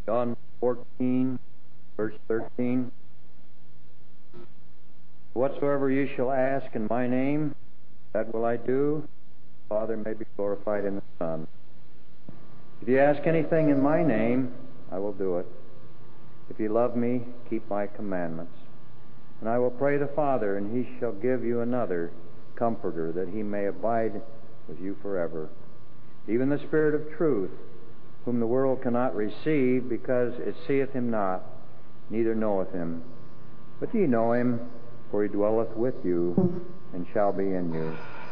John 14, verse 13. Whatsoever you shall ask in my name, that will I do, the Father may be glorified in the Son. If you ask anything in my name, I will do it. If you love me, keep my commandments. And I will pray the Father, and he shall give you another Comforter, that he may abide with you forever. Even the Spirit of truth, whom the world cannot receive, because it seeth him not, neither knoweth him. But ye know him, for he dwelleth with you, and shall be in you.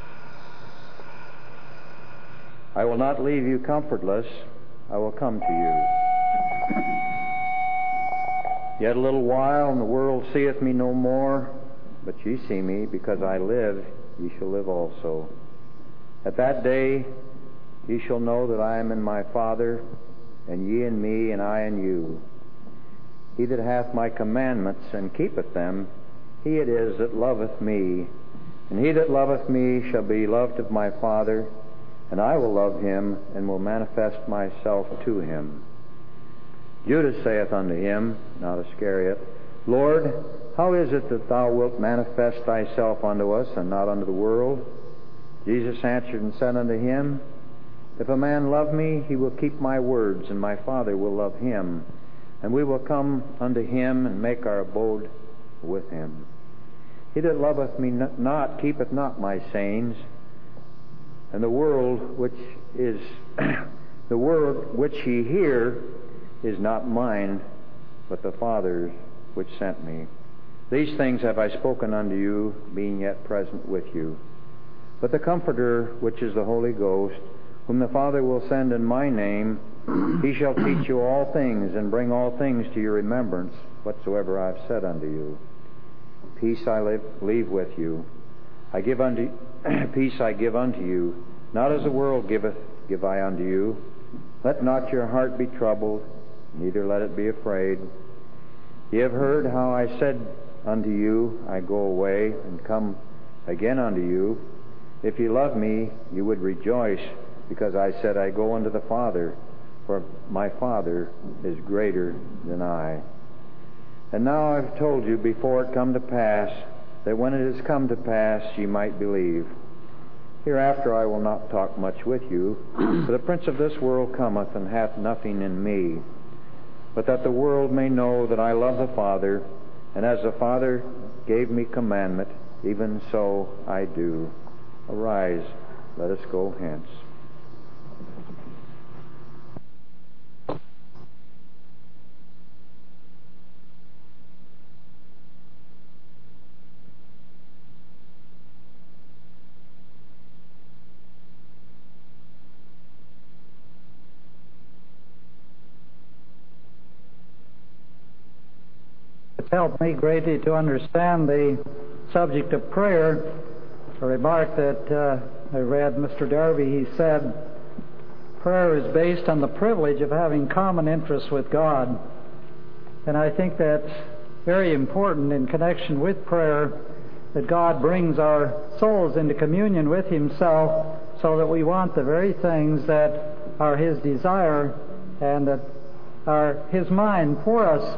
I will not leave you comfortless, I will come to you. Yet a little while, and the world seeth me no more, but ye see me, because I live, ye shall live also. At that day ye shall know that I am in my Father, and ye in me, and I in you. He that hath my commandments, and keepeth them, he it is that loveth me. And he that loveth me shall be loved of my Father, and I will love him, and will manifest myself to him. Judas saith unto him, not Iscariot, Lord, how is it that thou wilt manifest thyself unto us, and not unto the world? Jesus answered and said unto him, If a man love me, he will keep my words, and my Father will love him, and we will come unto him, and make our abode with him. He that loveth me not keepeth not my sayings, and the world which ye hear is not mine, but the Father's which sent me. These things have I spoken unto you, being yet present with you. But the Comforter, which is the Holy Ghost, whom the Father will send in my name, he shall teach you all things, and bring all things to your remembrance, whatsoever I have said unto you. Peace I leave with you. Peace I give unto you. Not as the world giveth, give I unto you. Let not your heart be troubled, neither let it be afraid. Ye have heard how I said unto you, I go away, and come again unto you. If ye love me, you would rejoice, because I said, I go unto the Father, for my Father is greater than I. And now I have told you before it come to pass, that when it is come to pass, ye might believe. Hereafter I will not talk much with you, for the prince of this world cometh, and hath nothing in me. But that the world may know that I love the Father, and as the Father gave me commandment, even so I do. Arise, let us go hence. It's helped me greatly to understand the subject of prayer. A remark that I read Mr. Darby, he said, prayer is based on the privilege of having common interests with God. And I think that's very important in connection with prayer, that God brings our souls into communion with himself so that we want the very things that are his desire and that are his mind for us.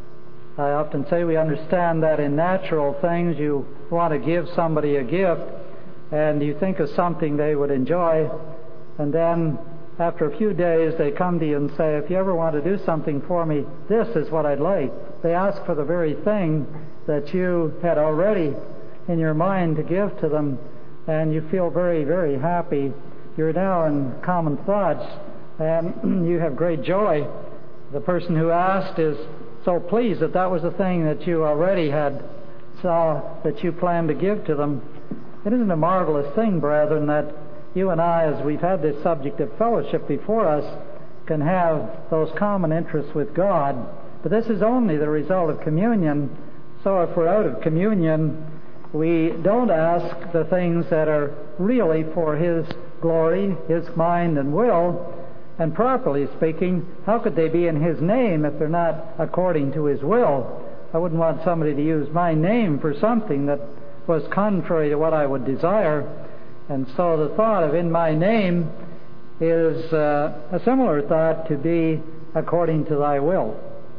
I often say we understand that in natural things you want to give somebody a gift and you think of something they would enjoy, and then after a few days they come to you and say, if you ever want to do something for me, this is what I'd like. They ask for the very thing that you had already in your mind to give to them, and you feel very, very happy. You're now in common thoughts and you have great joy. The person who asked is so pleased that that was the thing that you already had saw that you planned to give to them. It isn't a marvelous thing, brethren, that you and I, as we've had this subject of fellowship before us, can have those common interests with God. But this is only the result of communion. So if we're out of communion, we don't ask the things that are really for his glory, his mind and will. And properly speaking, how could they be in his name if they're not according to his will? I wouldn't want somebody to use my name for something that was contrary to what I would desire. And so the thought of in my name is a similar thought to be according to thy will.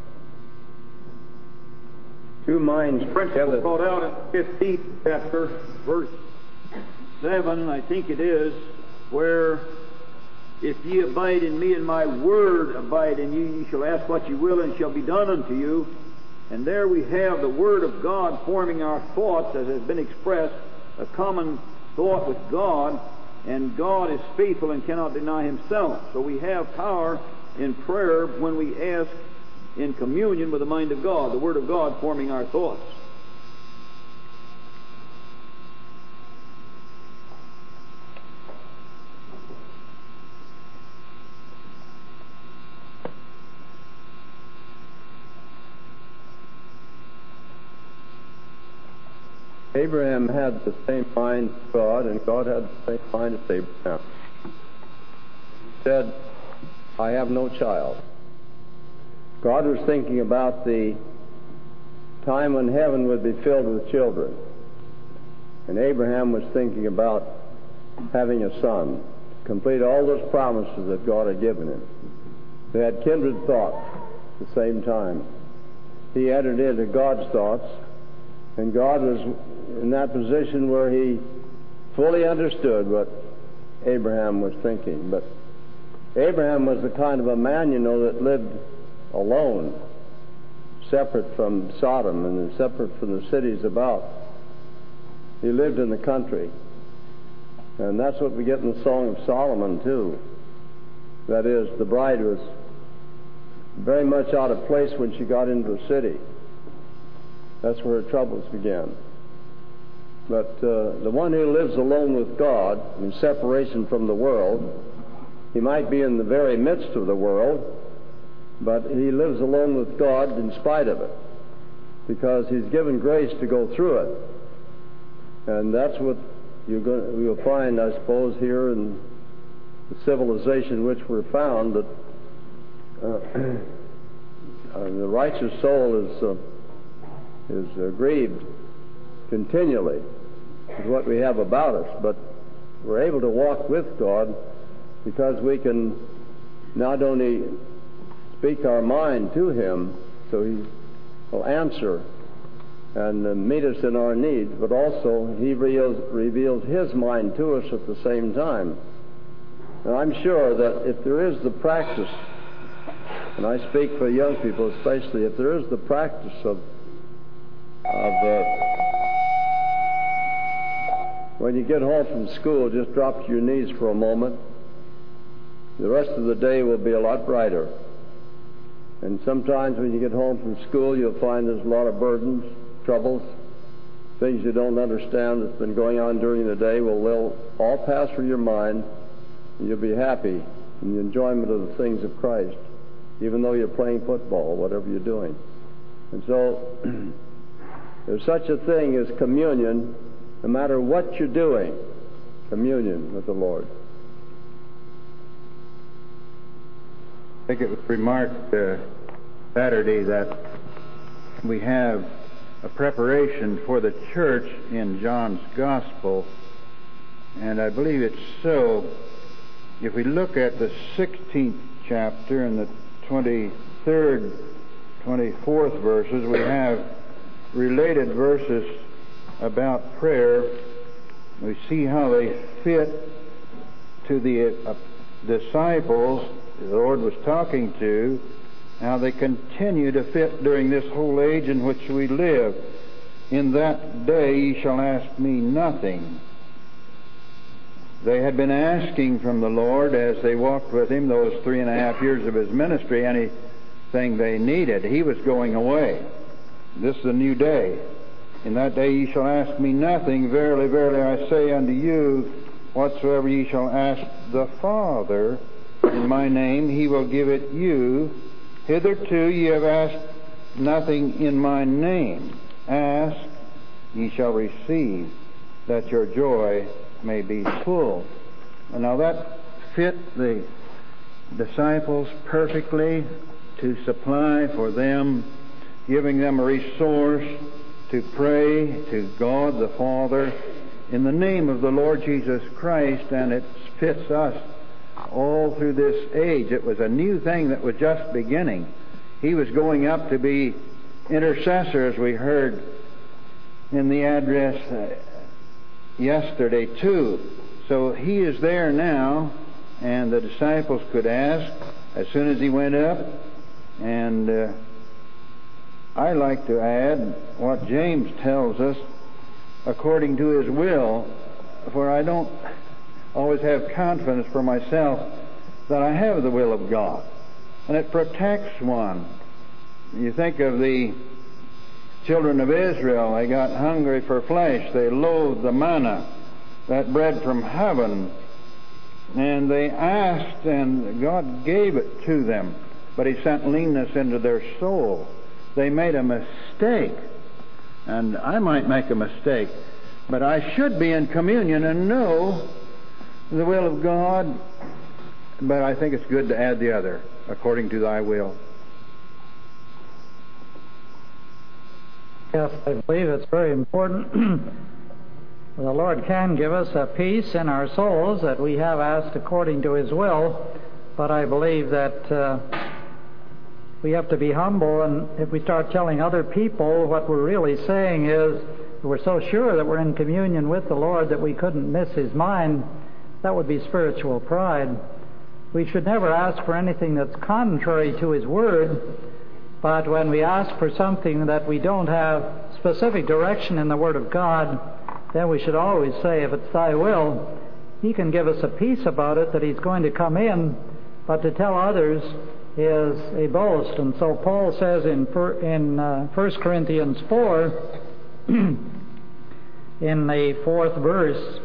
Two minds principle brought out in 15th chapter, verse 7, I think it is, where if ye abide in me and my word abide in you, ye shall ask what ye will and it shall be done unto you. And there we have the Word of God forming our thoughts, as has been expressed, a common thought with God, and God is faithful and cannot deny Himself. So we have power in prayer when we ask in communion with the mind of God, the Word of God forming our thoughts. Abraham had the same mind as God, and God had the same mind as Abraham. He said, I have no child. God was thinking about the time when heaven would be filled with children. And Abraham was thinking about having a son, to complete all those promises that God had given him. They had kindred thoughts at the same time. He entered into God's thoughts, and God was in that position where he fully understood what Abraham was thinking. But Abraham was the kind of a man, that lived alone, separate from Sodom and separate from the cities about. He lived in the country. And that's what we get in the Song of Solomon, too. That is, the bride was very much out of place when she got into a city. That's where her troubles began. But the one who lives alone with God, in separation from the world, he might be in the very midst of the world, but he lives alone with God in spite of it, because he's given grace to go through it. And that's what you'll find, I suppose, here in the civilization in which we're found, that the righteous soul is grieved continually with what we have about us. But we're able to walk with God because we can not only speak our mind to Him, so He will answer and meet us in our needs, but also He reveals His mind to us at the same time. And I'm sure that if there is the practice, and I speak for young people especially, if there is the practice of when you get home from school, just drop to your knees for a moment. The rest of the day will be a lot brighter. And sometimes when you get home from school, you'll find there's a lot of burdens, troubles, things you don't understand that's been going on during the day. Well, they'll all pass through your mind, and you'll be happy in the enjoyment of the things of Christ, even though you're playing football, whatever you're doing. And so there's such a thing as communion, no matter what you're doing, communion with the Lord. I think it was remarked Saturday that we have a preparation for the church in John's Gospel, and I believe it's so. If we look at the 16th chapter and the 23rd, 24th verses, we have related verses about prayer. We see how they fit to the disciples the Lord was talking to, how they continue to fit during this whole age in which we live. In that day ye shall ask me nothing. They had been asking from the Lord as they walked with Him those 3.5 years of His ministry anything they needed. He was going away. This is a new day. In that day ye shall ask me nothing. Verily, verily, I say unto you, whatsoever ye shall ask the Father in my name, He will give it you. Hitherto ye have asked nothing in my name. Ask, ye shall receive, that your joy may be full. And now that fit the disciples perfectly to supply for them, giving them a resource to pray to God the Father in the name of the Lord Jesus Christ, and it fits us all through this age. It was a new thing that was just beginning. He was going up to be intercessor, as we heard in the address yesterday too. So he is there now, and the disciples could ask as soon as he went up. And I like to add what James tells us, according to his will, for I don't always have confidence for myself that I have the will of God. And it protects one. You think of the children of Israel. They got hungry for flesh. They loathed the manna, that bread from heaven. And they asked, and God gave it to them. But He sent leanness into their soul. They made a mistake. And I might make a mistake, but I should be in communion and know the will of God. But I think it's good to add the other, according to thy will. Yes, I believe it's very important. The Lord can give us a peace in our souls that we have asked according to His will, but I believe that we have to be humble, and if we start telling other people, what we're really saying is we're so sure that we're in communion with the Lord that we couldn't miss His mind, that would be spiritual pride. We should never ask for anything that's contrary to His Word, but when we ask for something that we don't have specific direction in the Word of God, then we should always say, if it's Thy will, He can give us a peace about it that He's going to come in, but to tell others is a boast. And so Paul says in 1 Corinthians 4, in the 4th verse,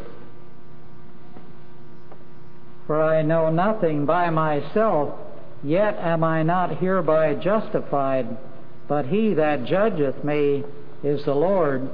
"For I know nothing by myself, yet am I not hereby justified, but He that judgeth me is the Lord."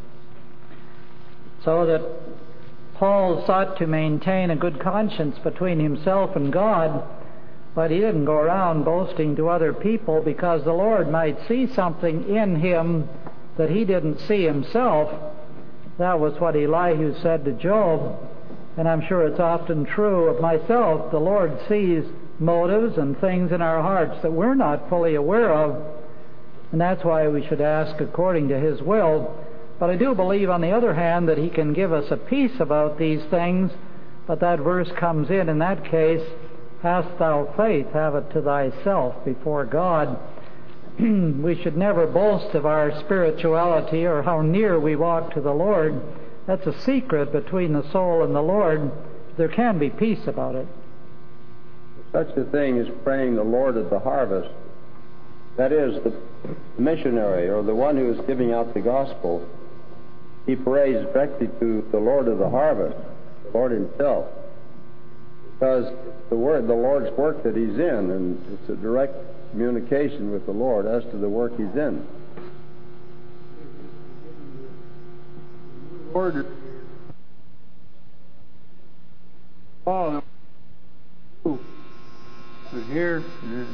So that Paul sought to maintain a good conscience between himself and God, but he didn't go around boasting to other people, because the Lord might see something in him that he didn't see himself. That was what Elihu said to Job, and I'm sure it's often true of myself. The Lord sees motives and things in our hearts that we're not fully aware of, and that's why we should ask according to His will. But I do believe, on the other hand, that He can give us a peace about these things, but that verse comes in that case, "Hast thou faith, have it to thyself before God." We should never boast of our spirituality or how near we walk to the Lord. That's a secret between the soul and the Lord. There can be peace about it. Such a thing as praying the Lord of the harvest. That is, the missionary or the one who is giving out the gospel, he prays directly to the Lord of the harvest, the Lord Himself. Because the Lord's work that He's in, and it's a direct communication with the Lord as to the work He's in. Order. Paul, but here, the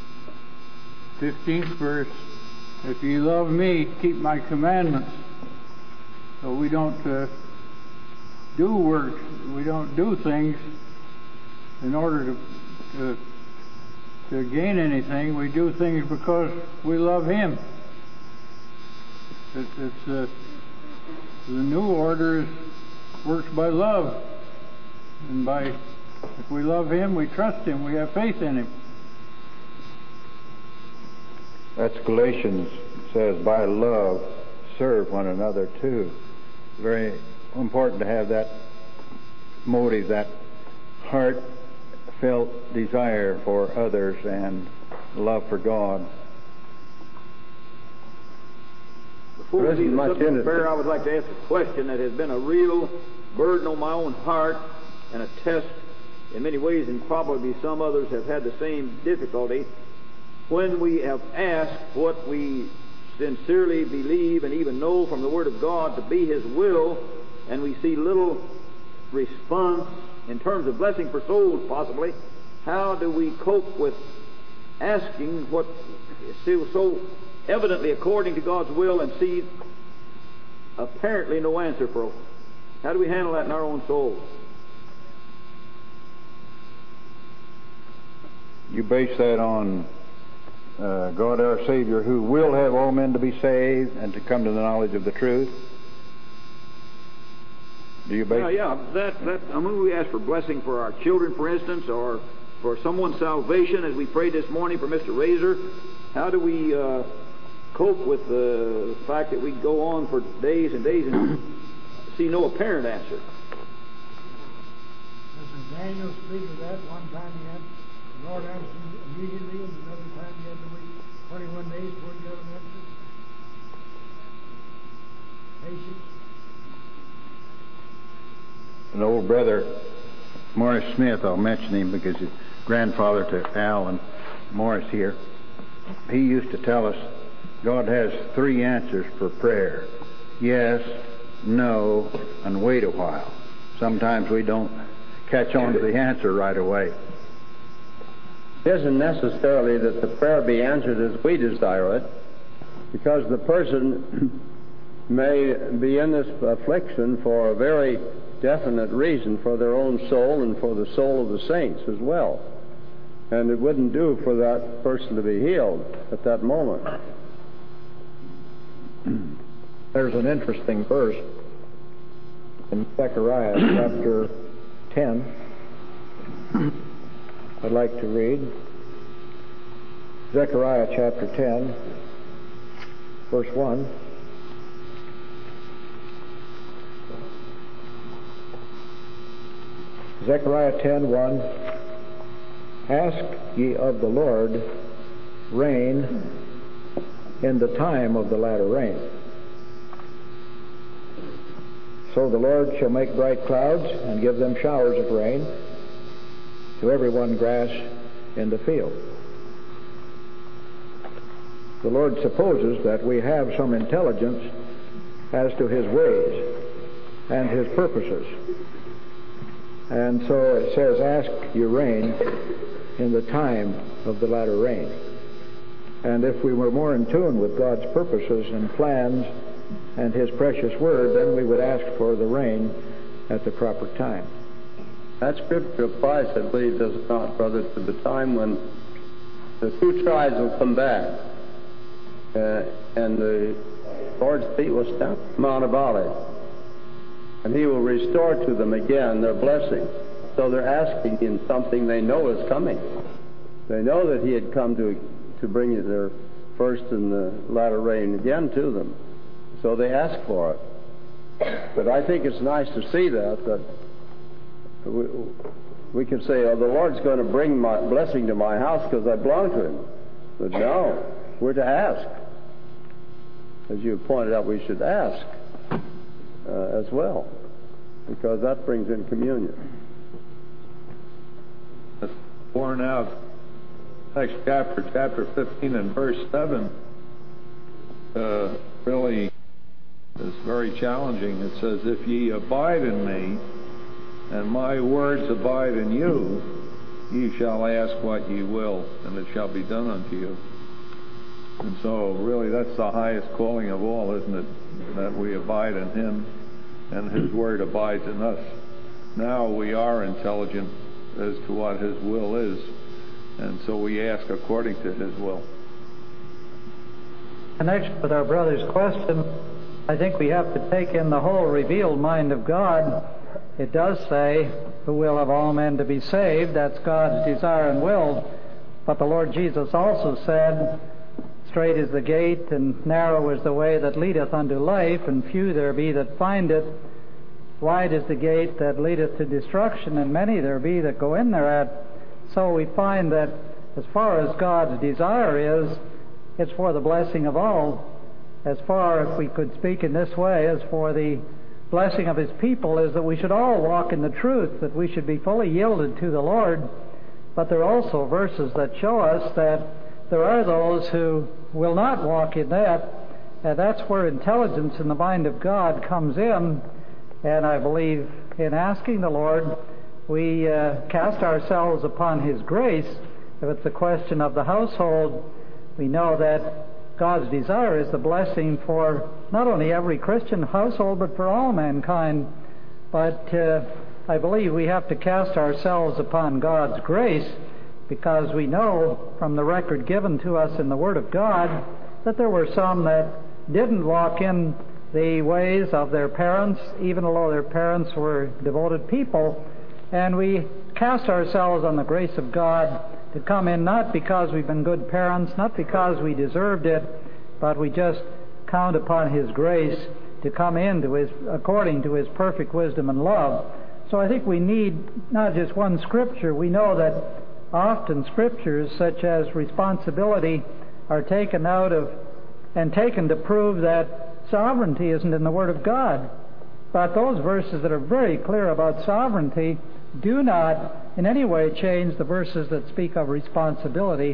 15th verse, "If ye love me, keep my commandments." So we don't do works, we don't do things in order to gain anything. We do things because we love Him. It's the new order works by love, and if we love Him, we trust Him, we have faith in Him. That's Galatians. It says, "By love, serve one another too." Very important to have that motive, that heartfelt desire for others and love for God. Before we leave the subject of prayer, I would like to ask a question that has been a real burden on my own heart and a test in many ways, and probably some others have had the same difficulty. When we have asked what we sincerely believe and even know from the Word of God to be His will, and we see little response in terms of blessing for souls possibly, how do we cope with asking what is still so evidently according to God's will and see apparently no answer for it? How do we handle that in our own souls? You base that on God our Savior, who will have all men to be saved and to come to the knowledge of the truth? Do you base we ask for blessing for our children, for instance, or for someone's salvation, as we prayed this morning for Mr. Razor. How do we cope with the fact that we go on for days and days and see no apparent answer? Doesn't Daniel speak of that? One time he had the Lord answer immediately, and another time he had to wait 21 days before he got an answer. Patience. An old brother, Morris Smith, I'll mention him because he's grandfather to Al and Morris here. He used to tell us God has 3 answers for prayer: yes, no, and wait a while. Sometimes we don't catch on to the answer right away. It isn't necessarily that the prayer be answered as we desire it, because the person may be in this affliction for a very definite reason, for their own soul and for the soul of the saints as well. And it wouldn't do for that person to be healed at that moment. There's an interesting verse in Zechariah chapter 10 I'd like to read. Zechariah chapter 10, verse 1. Zechariah 10:1. Ask ye of the Lord rain in the time of the latter rain. So the Lord shall make bright clouds and give them showers of rain to every one grass in the field. The Lord supposes that we have some intelligence as to His ways and His purposes. And so it says, ask you rain in the time of the latter rain. And if we were more in tune with God's purposes and plans and His precious word, then we would ask for the rain at the proper time. That scripture applies, I believe, does it not, brother, to the time when the 2 tribes will come back and the Lord's feet will stand on Mount of Olives, and He will restore to them again their blessing. So they're asking Him something they know is coming. They know that He had come to bring their first and the latter rain again to them. So they ask for it. But I think it's nice to see that we can say, oh, the Lord's going to bring my blessing to my house because I belong to Him. But no, we're to ask. As you pointed out, we should ask as well, because that brings in communion. It's borne out. Next chapter 15 and verse 7, really is very challenging. It says, if ye abide in me, and my words abide in you, ye shall ask what ye will, and it shall be done unto you. And so, really, that's the highest calling of all, isn't it? That we abide in Him, and His word abides in us. Now we are intelligent as to what His will is, and so we ask according to His will. In connection with our brother's question, I think we have to take in the whole revealed mind of God. It does say, who will have all men to be saved. That's God's desire and will. But the Lord Jesus also said, straight is the gate, and narrow is the way that leadeth unto life, and few there be that find it. Wide is the gate that leadeth to destruction, and many there be that go in thereat. So we find that as far as God's desire is, it's for the blessing of all. As far, if we could speak in this way, as for the blessing of His people, is that we should all walk in the truth, that we should be fully yielded to the Lord. But there are also verses that show us that there are those who will not walk in that, and that's where intelligence in the mind of God comes in. And I believe in asking the Lord, we cast ourselves upon His grace. If it's a question of the household, we know that God's desire is the blessing for not only every Christian household, but for all mankind. But I believe we have to cast ourselves upon God's grace, because we know from the record given to us in the Word of God that there were some that didn't walk in the ways of their parents, even though their parents were devoted people. And we cast ourselves on the grace of God to come in, not because we've been good parents, not because we deserved it, but we just count upon His grace to come into according to His perfect wisdom and love. So I think we need not just one Scripture. We know that often Scriptures such as responsibility are taken out of and taken to prove that sovereignty isn't in the Word of God. But those verses that are very clear about sovereignty do not in any way change the verses that speak of responsibility.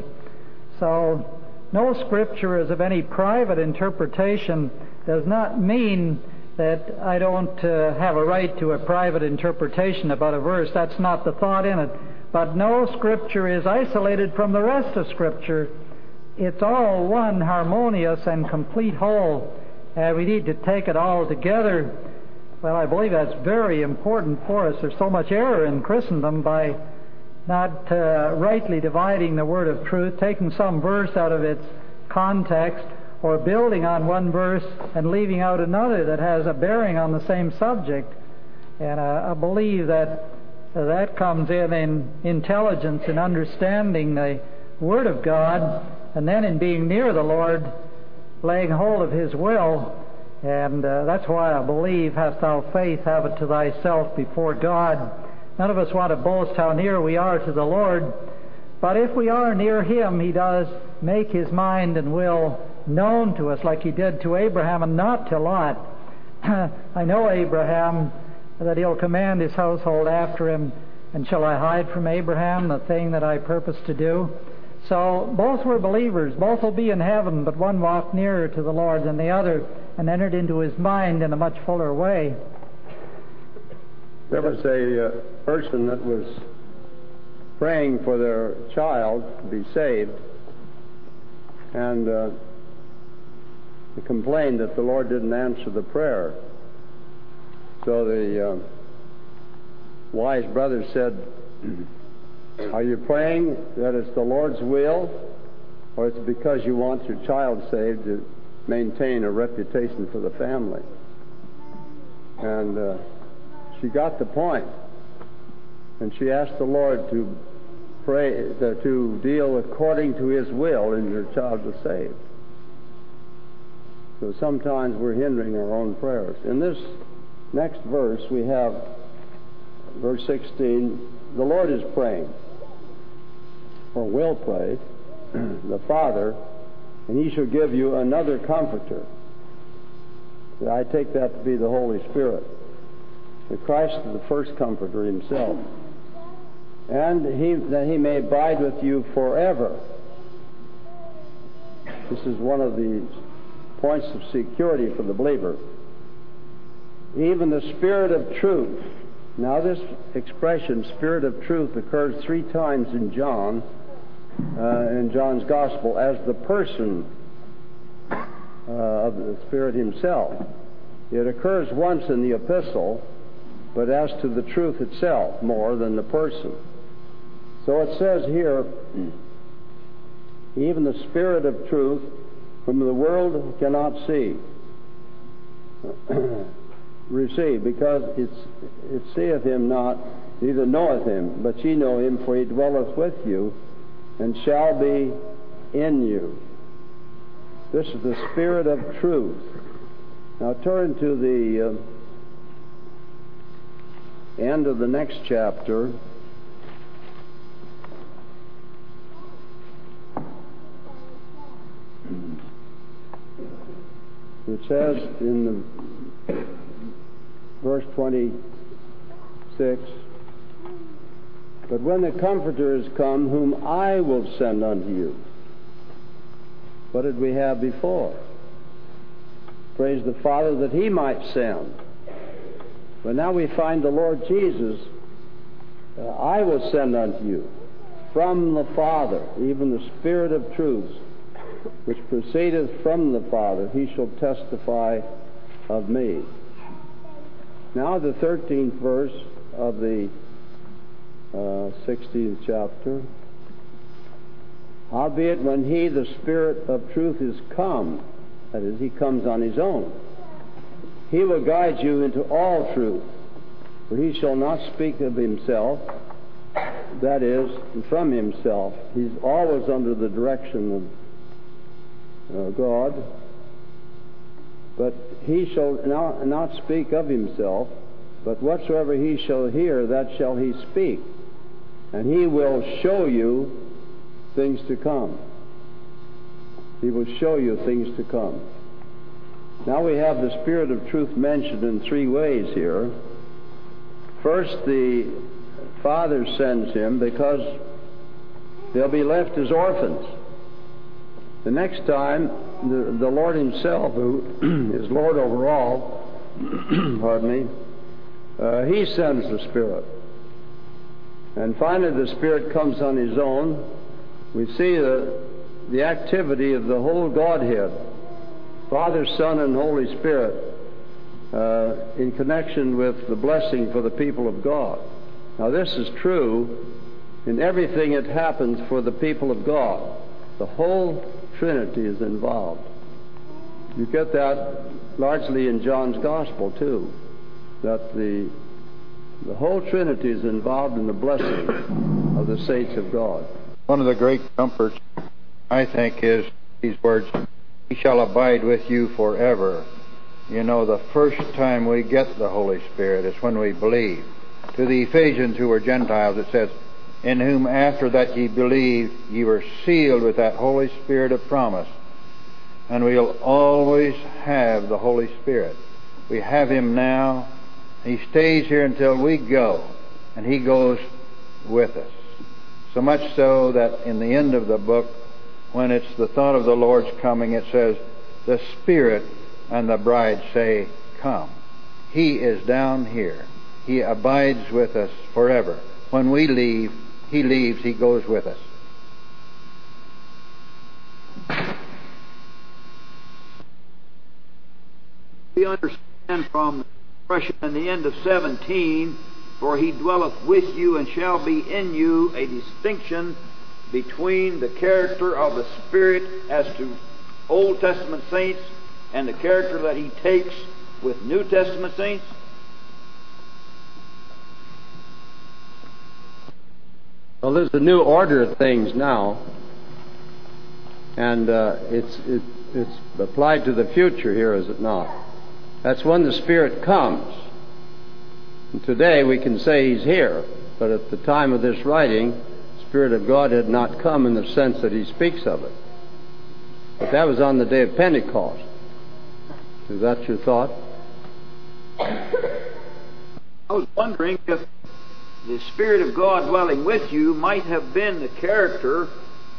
So no Scripture is of any private interpretation does not mean that I don't have a right to a private interpretation about a verse. That's not the thought in it. But no Scripture is isolated from the rest of Scripture. It's all one harmonious and complete whole. We need to take it all together. Well, I believe that's very important for us. There's so much error in Christendom by not rightly dividing the word of truth, taking some verse out of its context, or building on one verse and leaving out another that has a bearing on the same subject. And I believe that that comes in intelligence and understanding the Word of God, and then in being near the Lord, laying hold of His will. And that's why I believe, hast thou faith, have it to thyself before God. None of us want to boast how near we are to the Lord, but if we are near Him, He does make His mind and will known to us, like He did to Abraham and not to Lot. I know Abraham, that He'll command his household after him, and shall I hide from Abraham the thing that I purpose to do? So both were believers, both will be in heaven, but one walked nearer to the Lord than the other and entered into His mind in a much fuller way. There was a person that was praying for their child to be saved, and he complained that the Lord didn't answer the prayer. So the wise brother said, are you praying that it's the Lord's will, or it's because you want your child saved to maintain a reputation for the family? And she got the point, and she asked the Lord to pray, to deal according to His will, and your child was saved. So sometimes we're hindering our own prayers. In this next verse, we have verse 16, the Lord is praying, or will pray, the Father, and He shall give you another comforter. I take that to be the Holy Spirit. The Christ is the first comforter Himself. And that He may abide with you forever. This is one of the points of security for the believer. Even the Spirit of truth. Now this expression, Spirit of truth, occurs 3 times in John, in John's Gospel, as the person of the Spirit Himself. It occurs once in the epistle, but as to the truth itself, more than the person. So it says here, even the Spirit of truth, whom the world cannot receive, because it seeth Him not, neither knoweth Him, but ye know Him, for He dwelleth with you, and shall be in you. This is the Spirit of truth. Now turn to the end of the next chapter. It says in the verse 26, but when the Comforter is come, whom I will send unto you. What did we have before? Praise the Father that He might send. But now we find the Lord Jesus, I will send unto you from the Father, even the Spirit of truth, which proceedeth from the Father. He shall testify of me. Now the 13th verse of the 16th chapter. Howbeit, when he, the Spirit of truth, is come, that is, he comes on his own, he will guide you into all truth. For he shall not speak of himself, that is, from himself. He's always under the direction of God. But he shall not speak of himself, but whatsoever he shall hear, that shall he speak. And he will show you things to come. He will show you things to come. Now we have the Spirit of truth mentioned in three ways here. First, the Father sends him because they'll be left as orphans. The next time, the Lord himself, who is Lord over all, pardon me, he sends the Spirit. And finally, the Spirit comes on his own. We see the activity of the whole Godhead, Father, Son, and Holy Spirit, in connection with the blessing for the people of God. Now, this is true in everything that happens for the people of God. The whole Trinity is involved. You get that largely in John's Gospel, too, that the whole Trinity is involved in the blessing of the saints of God. One of the great comforts, I think, is these words, "He shall abide with you forever." You know, the first time we get the Holy Spirit is when we believe. To the Ephesians who were Gentiles, it says, "In whom after that ye believed, ye were sealed with that Holy Spirit of promise." And we'll always have the Holy Spirit. We have him now. He stays here until we go, and he goes with us. So much so that in the end of the book, when it's the thought of the Lord's coming, it says, "The Spirit and the bride say, come." He is down here. He abides with us forever. When we leave, he leaves, he goes with us. We understand from the expression in the end of 17, "For he dwelleth with you and shall be in you," a distinction between the character of the Spirit as to Old Testament saints and the character that he takes with New Testament saints? Well, there's a new order of things now, and it's applied to the future here, is it not? That's when the Spirit comes. And today we can say he's here, but at the time of this writing, the Spirit of God had not come in the sense that he speaks of it. But that was on the day of Pentecost. Is that your thought? I was wondering if the Spirit of God dwelling with you might have been the character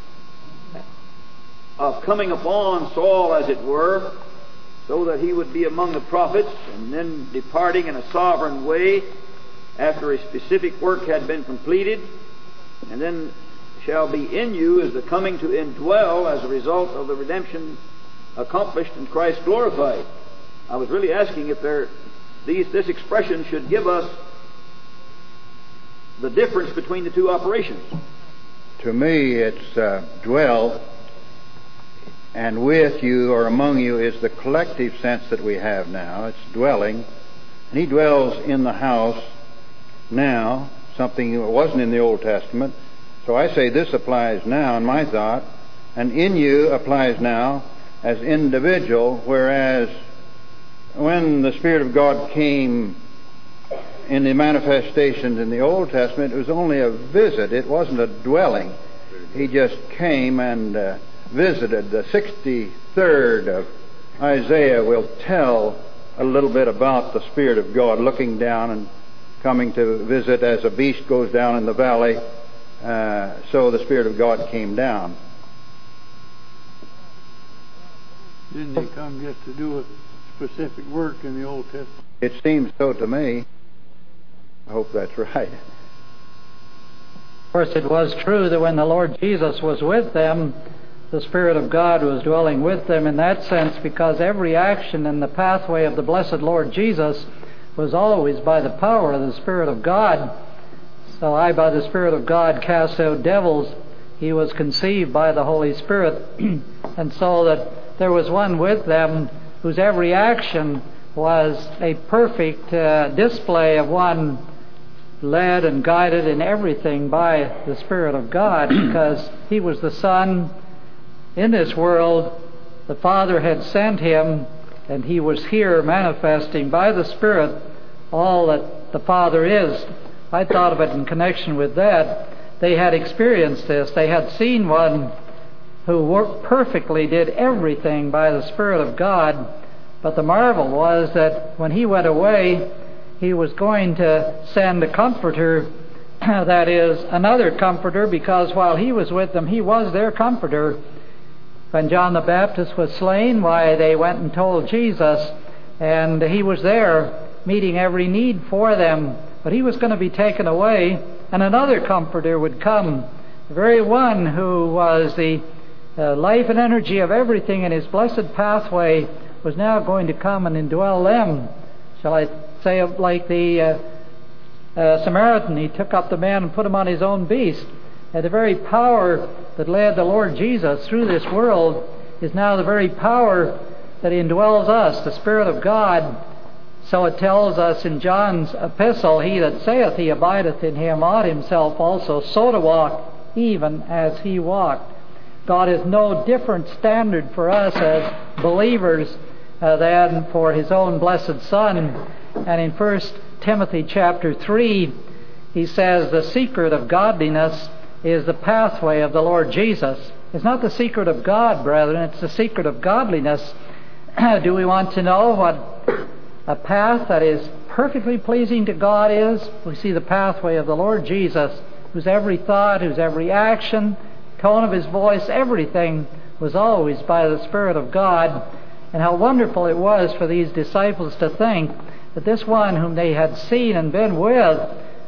of coming upon Saul, as it were, so that he would be among the prophets, and then departing in a sovereign way after a specific work had been completed, and then shall be in you as the coming to indwell as a result of the redemption accomplished and Christ glorified. I was really asking if this expression should give us the difference between the two operations. To me, it's dwell, and with you or among you is the collective sense that we have now. It's dwelling. And he dwells in the house now, something that wasn't in the Old Testament. So I say this applies now in my thought, and in you applies now as individual, whereas when the Spirit of God came in the manifestations in the Old Testament, it was only a visit. It wasn't a dwelling. He just came and visited. The 63rd of Isaiah will tell a little bit about the Spirit of God looking down and coming to visit as a beast goes down in the valley. So the Spirit of God came down. Didn't he come just to do a specific work in the Old Testament? It seems so to me. I hope that's right. Of course, it was true that when the Lord Jesus was with them, the Spirit of God was dwelling with them in that sense, because every action in the pathway of the blessed Lord Jesus was always by the power of the Spirit of God. So I, by the Spirit of God, cast out devils, he was conceived by the Holy Spirit, and so that there was one with them whose every action was a perfect display of one led and guided in everything by the Spirit of God, because he was the Son in this world. The Father had sent him, and he was here manifesting by the Spirit all that the Father is. I thought of it in connection with that. They had experienced this. They had seen one who perfectly did everything by the Spirit of God, but the marvel was that when he went away, he was going to send a comforter, that is, another comforter, because while he was with them, he was their comforter. When John the Baptist was slain, why, they went and told Jesus, and he was there meeting every need for them. But he was going to be taken away, and another comforter would come, the very one who was the life and energy of everything in his blessed pathway was now going to come and indwell them. Shall I say, like the Samaritan, he took up the man and put him on his own beast. And the very power that led the Lord Jesus through this world is now the very power that indwells us, the Spirit of God. So it tells us in John's epistle, he that saith he abideth in him ought himself also so to walk, even as he walked. God has no different standard for us as believers than for his own blessed Son. And in 1 Timothy chapter 3, he says, the secret of godliness is the pathway of the Lord Jesus. It's not the secret of God, brethren, it's the secret of godliness. Do we want to know what a path that is perfectly pleasing to God is? We see the pathway of the Lord Jesus, whose every thought, whose every action, tone of his voice, everything was always by the Spirit of God. And how wonderful it was for these disciples to think that this one whom they had seen and been with,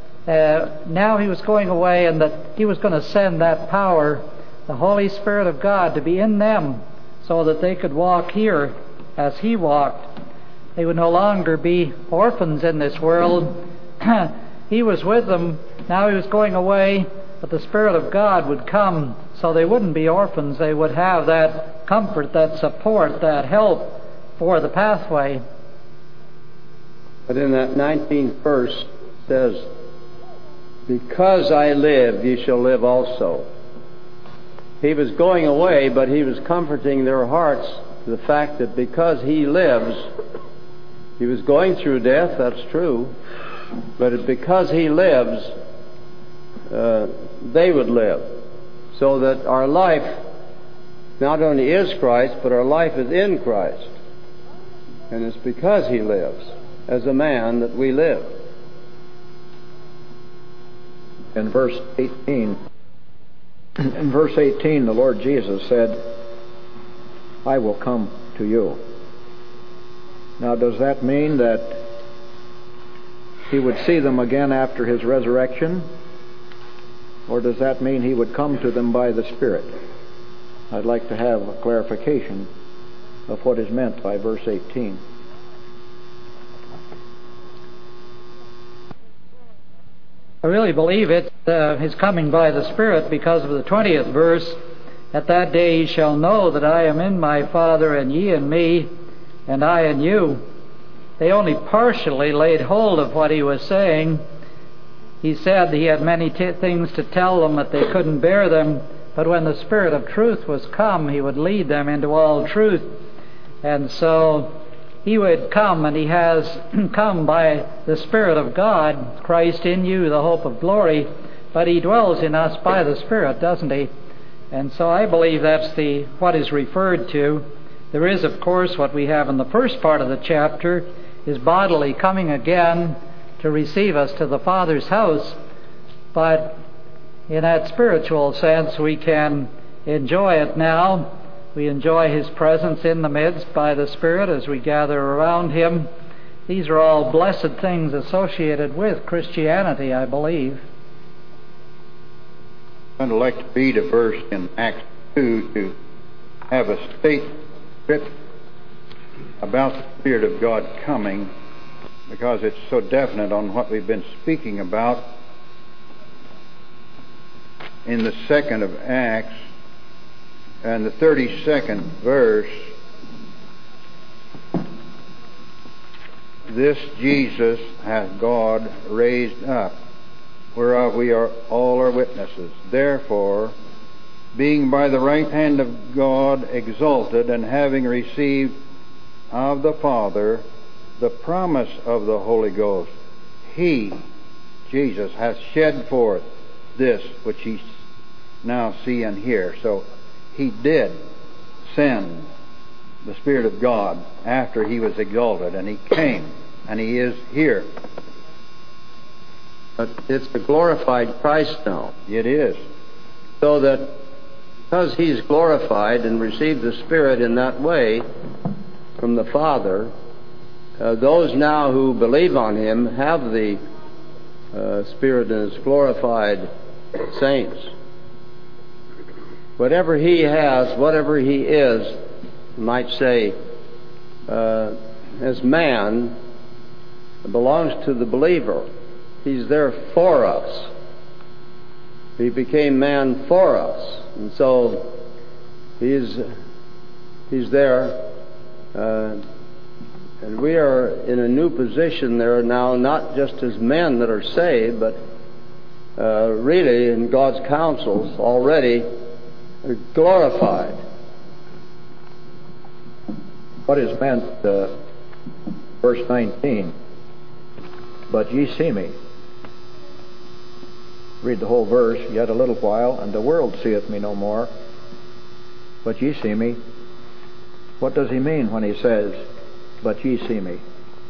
now he was going away, and that he was going to send that power, the Holy Spirit of God, to be in them so that they could walk here as he walked. They would no longer be orphans in this world. He was with them, now he was going away, but the Spirit of God would come so they wouldn't be orphans. They would have that comfort, that support, that help for the pathway. But in that 19th verse it says, because I live, ye shall live also. He was going away, but he was comforting their hearts to the fact that because he lives, he was going through death, that's true, but because he lives, they would live. So that our life not only is Christ, but our life is in Christ. And it's because he lives as a man that we live. In verse 18, the Lord Jesus said, I will come to you. Now, does that mean that he would see them again after his resurrection? Or does that mean he would come to them by the Spirit? I'd like to have a clarification of what is meant by verse 18. I really believe it's his coming by the Spirit, because of the 20th verse. At that day ye shall know that I am in my Father, and ye in me, and I in you. They only partially laid hold of what he was saying. He said he had many things to tell them, that they couldn't bear them, but when the Spirit of truth was come, he would lead them into all truth. And so he would come, and he has come by the Spirit of God, Christ in you, the hope of glory, but he dwells in us by the Spirit, doesn't he? And so I believe that's what is referred to. There is, of course, what we have in the first part of the chapter, is bodily coming again to receive us to the Father's house. But in that spiritual sense, we can enjoy it now. We enjoy his presence in the midst by the Spirit as we gather around him. These are all blessed things associated with Christianity, I believe. I'd like to read a verse in Acts 2 to have a statement about the Spirit of God coming, because it's so definite on what we've been speaking about. in the 2nd of Acts and the 32nd verse, this Jesus hath God raised up, whereof we all are witnesses. Therefore, being by the right hand of God exalted, and having received of the Father the promise of the Holy Ghost, He, Jesus, hath shed forth this which ye now see and hear. So He did send the Spirit of God after He was exalted, and He came, and He is here. But it's the glorified Christ now. It is. So that because He's glorified and received the Spirit in that way from the Father, those now who believe on Him have the Spirit and His glorified saints. Whatever He has, whatever He is, you might say, as man, belongs to the believer. He's there for us. He became man for us. And so He's there. And we are in a new position there now, not just as men that are saved, but really in God's counsels already glorified. What is meant, verse 19, but ye see me. Read the whole verse. Yet a little while, and the world seeth me no more, but ye see me. What does he mean when he says, but ye see me?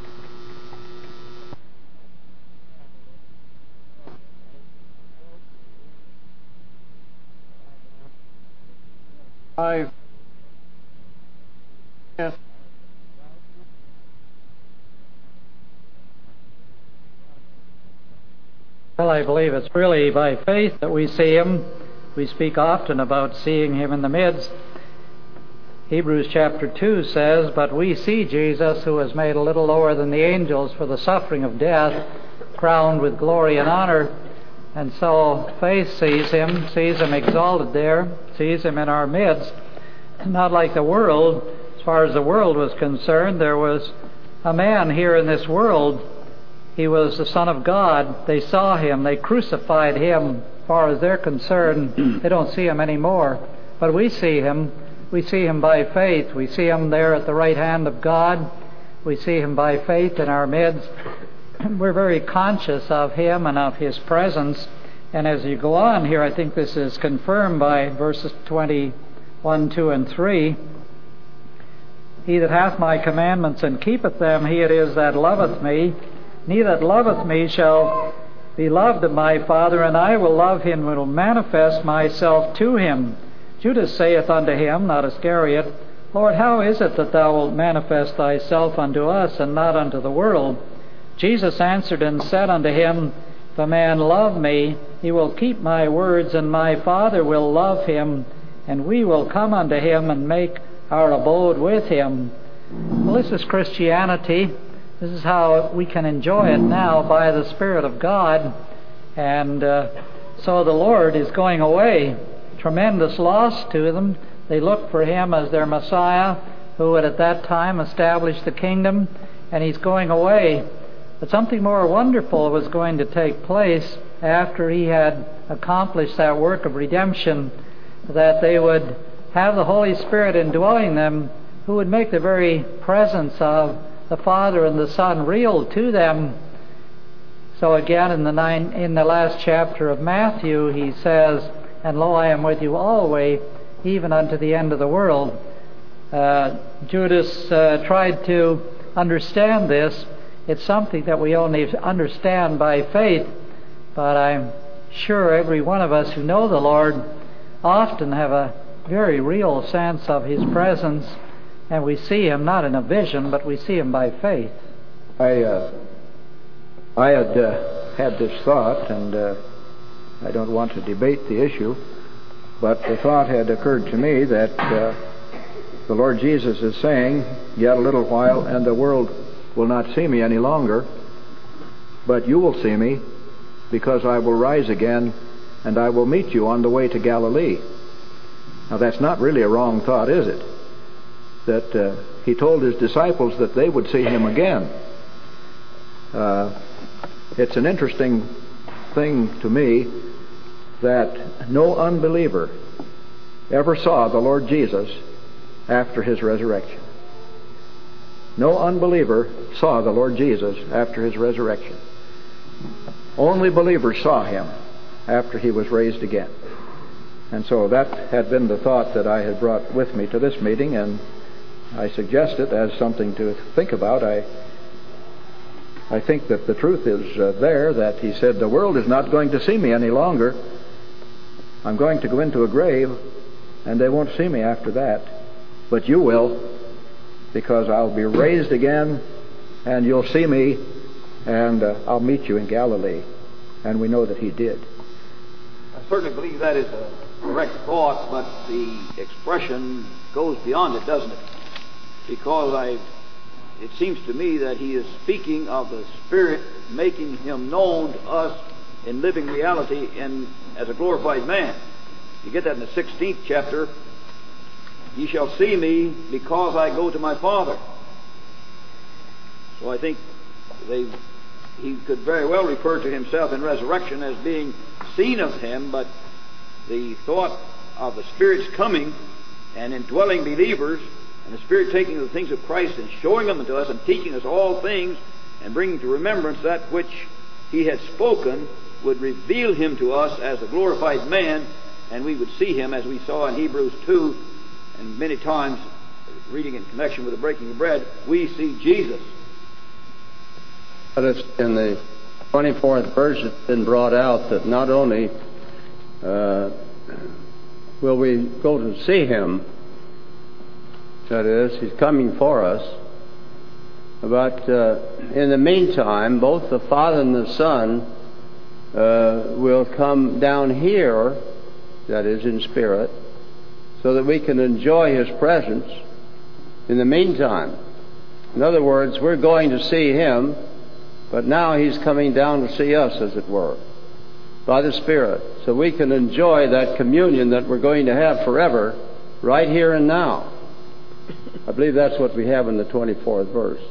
Well, I believe it's really by faith that we see Him. We speak often about seeing Him in the midst. Hebrews chapter 2 says, but we see Jesus, who was made a little lower than the angels for the suffering of death, crowned with glory and honor. And so faith sees Him exalted there, sees Him in our midst. Not like the world. As far as the world was concerned, there was a man here in this world. He was the Son of God. They saw Him. They crucified Him. As far as they're concerned, they don't see Him anymore. But we see Him. We see Him by faith. We see Him there at the right hand of God. We see Him by faith in our midst. We're very conscious of Him and of His presence. And as you go on here, I think this is confirmed by verses 21, 2, and 3. He that hath my commandments and keepeth them, he it is that loveth me. And he that loveth me shall be loved of my Father, and I will love him and will manifest myself to him. Judas saith unto him, not Iscariot, Lord, how is it that thou wilt manifest thyself unto us, and not unto the world? Jesus answered and said unto him, If a man love me, he will keep my words, and my Father will love him, and we will come unto him and make our abode with him. Well, this is Christianity. This is how we can enjoy it now by the Spirit of God. And so the Lord is going away. Tremendous loss to them. They looked for Him as their Messiah, who would at that time establish the kingdom, and He's going away. But something more wonderful was going to take place after He had accomplished that work of redemption, that they would have the Holy Spirit indwelling them, who would make the very presence of the Father and the Son real to them. So again, in the last chapter of Matthew, He says, And lo, I am with you always, even unto the end of the world. Judas tried to understand this. It's something that we only understand by faith, but I'm sure every one of us who know the Lord often have a very real sense of His presence, and we see Him not in a vision, but we see Him by faith. I had this thought, and I don't want to debate the issue, but the thought had occurred to me that the Lord Jesus is saying, Yet a little while, and the world will not see me any longer, but you will see me, because I will rise again and I will meet you on the way to Galilee. Now that's not really a wrong thought, is it? That he told his disciples that they would see him again. It's an interesting thing to me that no unbeliever ever saw the Lord Jesus after his resurrection. No unbeliever saw the Lord Jesus after his resurrection. Only believers saw him after he was raised again. And so that had been the thought that I had brought with me to this meeting, and I suggest it as something to think about. I think that the truth is there, that he said, the world is not going to see me any longer. I'm going to go into a grave, and they won't see me after that. But you will, because I'll be raised again, and you'll see me, and I'll meet you in Galilee. And we know that he did. I certainly believe that is a correct thought, but the expression goes beyond it, doesn't it? Because it seems to me that he is speaking of the Spirit making him known to us in living reality and as a glorified man. You get that in the 16th chapter. Ye shall see me because I go to my Father. So I think he could very well refer to himself in resurrection as being seen of him, but the thought of the Spirit's coming and indwelling believers, and the Spirit taking the things of Christ and showing them to us and teaching us all things and bringing to remembrance that which he had spoken, would reveal him to us as a glorified man, and we would see him as we saw in Hebrews 2, and many times reading in connection with the breaking of bread, we see Jesus. But it's in the 24th verse it's been brought out that not only will we go to see him, that is, he's coming for us, but in the meantime, both the Father and the Son will come down here, that is, in spirit, so that we can enjoy his presence in the meantime. In other words, we're going to see him, but now he's coming down to see us, as it were, by the Spirit, so we can enjoy that communion that we're going to have forever, right here and now. I believe that's what we have in the 24th verse,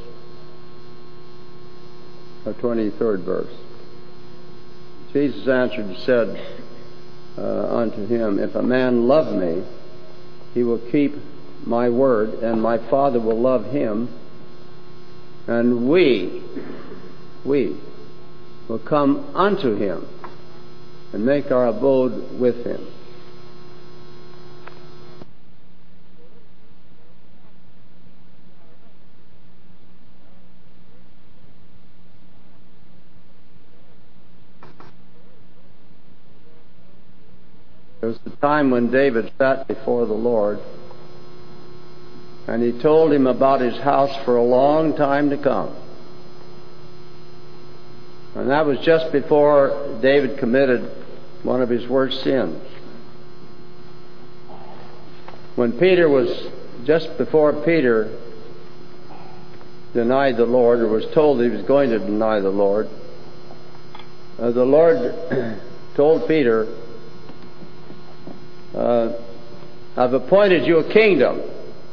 or 23rd verse. Jesus answered and said unto him, If a man love me, he will keep my word, and my Father will love him, and we will come unto him and make our abode with him. There was a time when David sat before the Lord, and he told him about his house for a long time to come. And that was just before David committed one of his worst sins. When Peter was, just before Peter denied the Lord, or was told he was going to deny the Lord told Peter, I've appointed you a kingdom.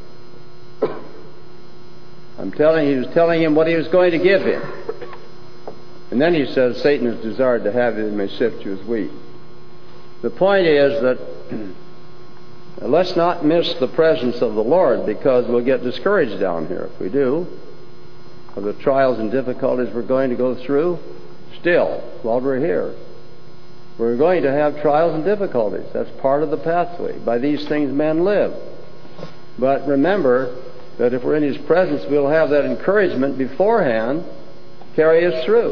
He was telling him what he was going to give him. And then he says, Satan has desired to have you and may sift you as wheat. The point is that let's not miss the presence of the Lord, because we'll get discouraged down here if we do, of the trials and difficulties we're going to go through still while we're here. We're going to have trials and difficulties. That's part of the pathway. By these things men live. But remember that if we're in his presence, we'll have that encouragement beforehand carry us through.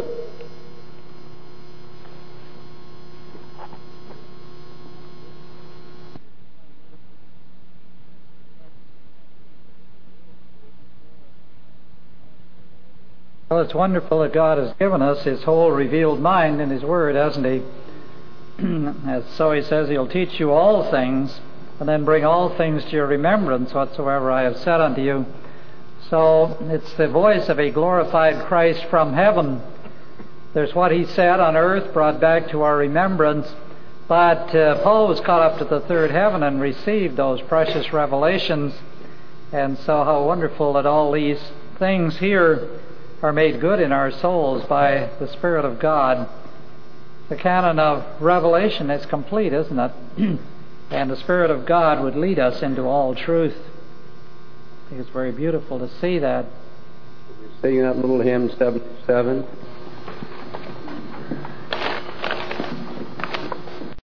Well, it's wonderful that God has given us his whole revealed mind in his word, hasn't he? So he says he'll teach you all things, and then bring all things to your remembrance whatsoever I have said unto you. So it's the voice of a glorified Christ from heaven. There's what he said on earth brought back to our remembrance, But Paul was caught up to the third heaven and received those precious revelations. And so how wonderful that all these things here are made good in our souls by the Spirit of God. The canon of Revelation is complete, isn't it? And the Spirit of God would lead us into all truth. I think it's very beautiful to see that. Singing that little hymn 77.